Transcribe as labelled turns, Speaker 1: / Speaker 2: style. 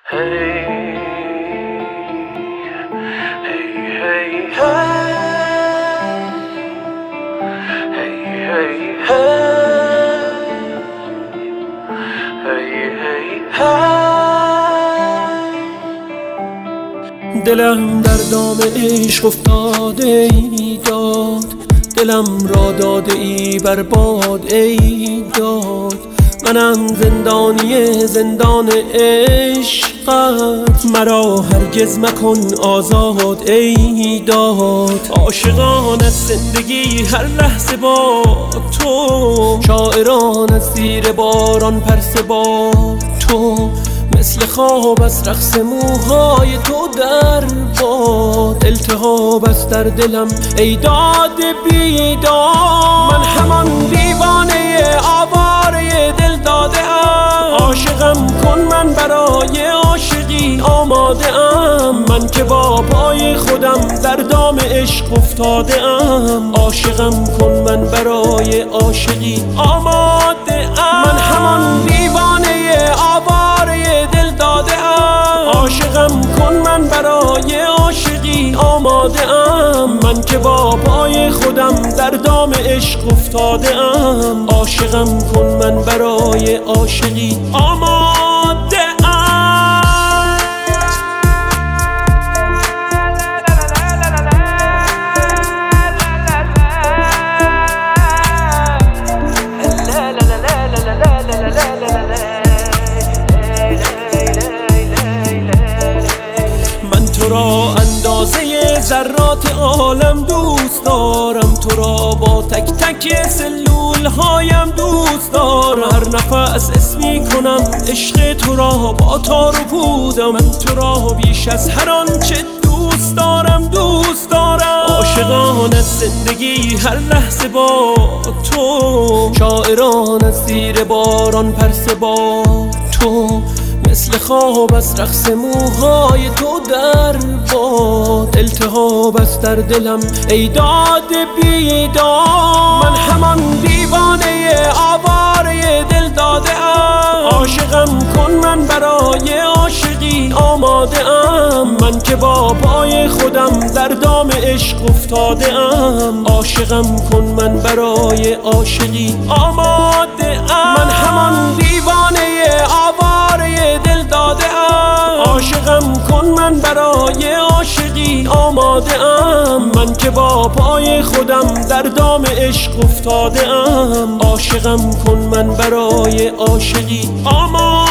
Speaker 1: Hey, hey, hey, hey, hey, hey, hey, hey.
Speaker 2: دلم در دام عشق افتاده ای داد، دلم را داده ای برباد ای داد. منم زندانی زندان عشقت، مرا هرگز مکن آزاد ای داد. عاشقان از زندگی هر لحظه با تو، شاعران از زیر باران پرسه با تو. مثل خواب از رقص موهای تو در باد، التهاب است در دلم ای داد بیداد. من همان دیوانه آواره دل داده ام، عاشقم کن من برای عاشقی آماده ام. من که با پای خودم در دام عشق افتاده ام، عاشقم کن من برای عاشقی آماده ام. من همان دیوانه آواره دل داده ام، عاشقم کن من برای عاشقی آماده ام. من که با پای خودم در دام عشق افتاده ام، عاشقم کن من برای عاشقی آماده ام. تو را اندازه ذرات عالم دوست دارم، تو را با تک تک سلول هایم دوست دارم. هر نفس اسمی کنم عشق تو را با تار و پودم. من تو را بیش از هر آنچه دوست دارم دوست دارم. عاشقان از زندگی هر لحظه با تو، شاعران از زیر باران پرسه با تو. مثل خواب از رقص موهای تو در باد، التهاب است در دلم ای داد بیداد. من همان دیوانه آواره دل داده ام، عاشقم کن من برای عاشقی آماده ام. من که با پای خودم در دام عشق افتاده ام، عاشقم کن من برای عاشقی آماده ام. من همان دیوانه آواره دل داده ام، عاشقم کن من برای عاشقی آماده ام. من که با پای خودم در دام عشق افتاده ام، عاشقم کن من برای عاشقی آماده ام.